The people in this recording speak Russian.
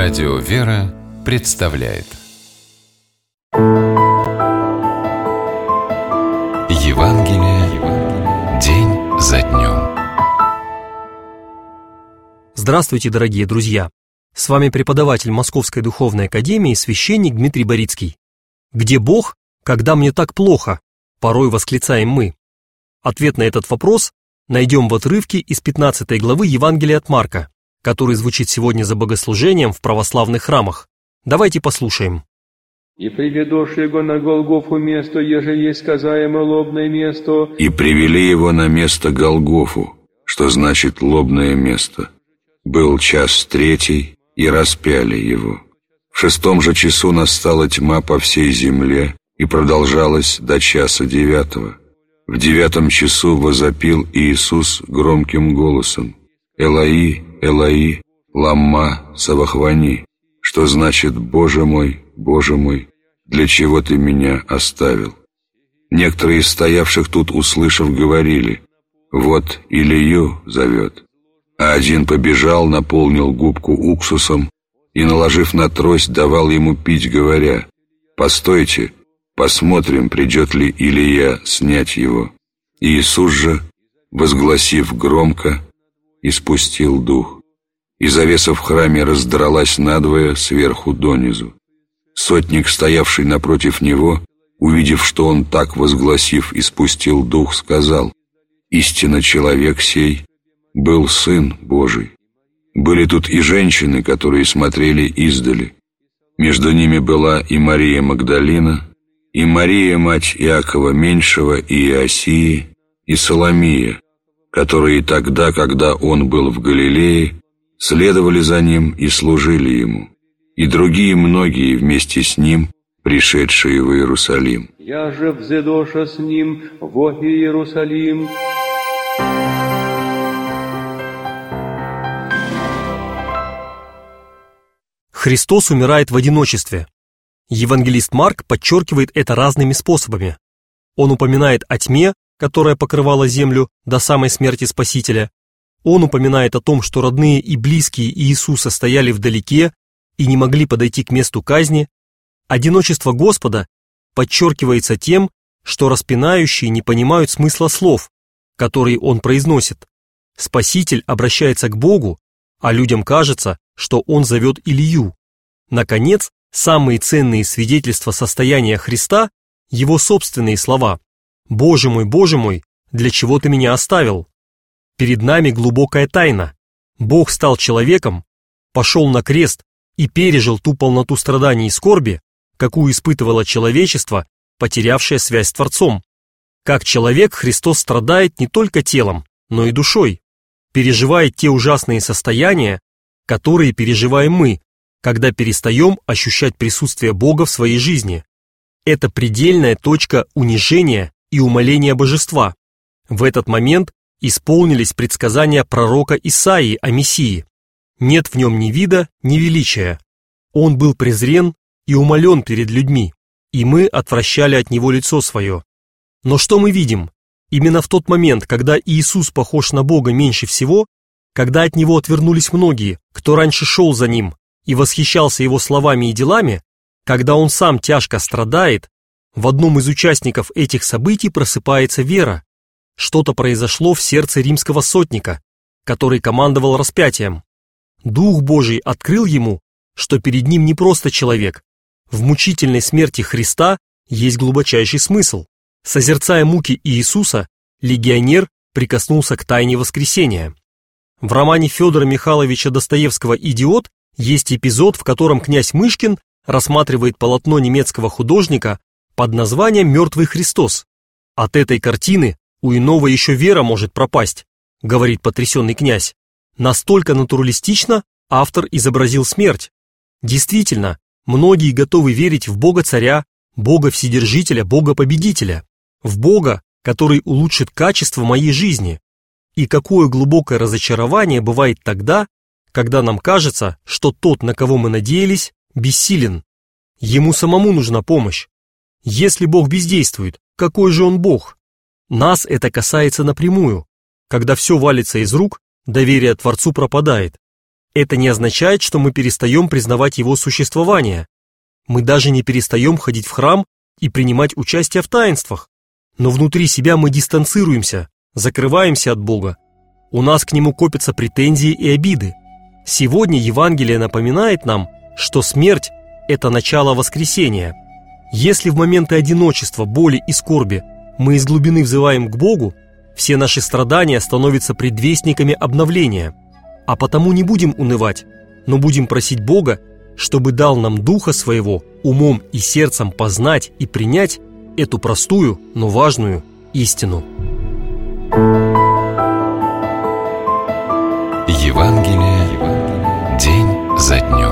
Радио «Вера» представляет Евангелие день за днем. Здравствуйте, дорогие друзья! С вами преподаватель Московской Духовной Академии, священник Дмитрий Борицкий. «Где Бог, когда мне так плохо?» – порой восклицаем мы. Ответ на этот вопрос найдем в отрывке из 15 главы Евангелия от Марка, который звучит сегодня за богослужением в православных храмах. Давайте послушаем. «И приведешь его на Голгофу место, еже есть сказаемо лобное место». И привели его на место Голгофу, что значит лобное место. Был час третий, и распяли его. В 6 же часу настала тьма по всей земле, и продолжалась до часа 9. В 9 часу возопил Иисус громким голосом: «Элои, Элои, ламма савахвани», что значит: «Боже мой, для чего ты меня оставил?» Некоторые из стоявших тут, услышав, говорили: «Вот Илию зовет». А один побежал, наполнил губку уксусом и, наложив на трость, давал ему пить, говоря: «Постойте, посмотрим, придет ли Илия снять его». Иисус же, возгласив громко, испустил дух, и завеса в храме раздралась надвое сверху донизу. Сотник, стоявший напротив него, увидев, что он так, возгласив, испустил дух, сказал: «Истинно человек сей был Сын Божий». Были тут и женщины, которые смотрели издали. Между ними была и Мария Магдалина, и Мария, мать Иакова Меньшего, и Иосии, и Соломия, которые тогда, когда он был в Галилее, следовали за ним и служили ему, и другие многие вместе с ним, пришедшие в Иерусалим. «Я же взедоша с ним во Иерусалим». Христос умирает в одиночестве. Евангелист Марк подчеркивает это разными способами. Он упоминает о тьме, которая покрывала землю до самой смерти Спасителя. Он упоминает о том, что родные и близкие Иисуса стояли вдалеке и не могли подойти к месту казни. Одиночество Господа подчеркивается тем, что распинающие не понимают смысла слов, которые Он произносит. Спаситель обращается к Богу, а людям кажется, что Он зовет Илью. Наконец, самые ценные свидетельства состояния Христа – Его собственные слова: «Боже мой, для чего ты меня оставил?» Перед нами глубокая тайна. Бог стал человеком, пошел на крест и пережил ту полноту страданий и скорби, какую испытывало человечество, потерявшее связь с Творцом. Как человек Христос страдает не только телом, но и душой, переживает те ужасные состояния, которые переживаем мы, когда перестаем ощущать присутствие Бога в своей жизни. Это предельная точка унижения и умаления божества. В этот момент исполнились предсказания пророка Исаии о Мессии. Нет в нем ни вида, ни величия. Он был презрен и умален перед людьми, и мы отвращали от него лицо свое. Но что мы видим? Именно в тот момент, когда Иисус похож на Бога меньше всего, когда от него отвернулись многие, кто раньше шел за ним и восхищался его словами и делами, когда он сам тяжко страдает, в одном из участников этих событий просыпается вера. Что-то произошло в сердце римского сотника, который командовал распятием. Дух Божий открыл ему, что перед ним не просто человек. В мучительной смерти Христа есть глубочайший смысл. Созерцая муки Иисуса, легионер прикоснулся к тайне воскресения. В романе Федора Михайловича Достоевского «Идиот» есть эпизод, в котором князь Мышкин рассматривает полотно немецкого художника под названием «Мертвый Христос». От этой картины у иного еще вера может пропасть, говорит потрясенный князь. Настолько натуралистично автор изобразил смерть. Действительно, многие готовы верить в Бога-царя, Бога-вседержителя, Бога-победителя, в Бога, который улучшит качество моей жизни. И какое глубокое разочарование бывает тогда, когда нам кажется, что тот, на кого мы надеялись, бессилен. Ему самому нужна помощь. Если Бог бездействует, какой же Он Бог? Нас это касается напрямую. Когда все валится из рук, доверие Творцу пропадает. Это не означает, что мы перестаем признавать его существование. Мы даже не перестаем ходить в храм и принимать участие в таинствах. Но внутри себя мы дистанцируемся, закрываемся от Бога. У нас к Нему копятся претензии и обиды. Сегодня Евангелие напоминает нам, что смерть – это начало воскресения. Если в моменты одиночества, боли и скорби мы из глубины взываем к Богу, все наши страдания становятся предвестниками обновления. А потому не будем унывать, но будем просить Бога, чтобы дал нам Духа Своего умом и сердцем познать и принять эту простую, но важную истину. Евангелие день за днем.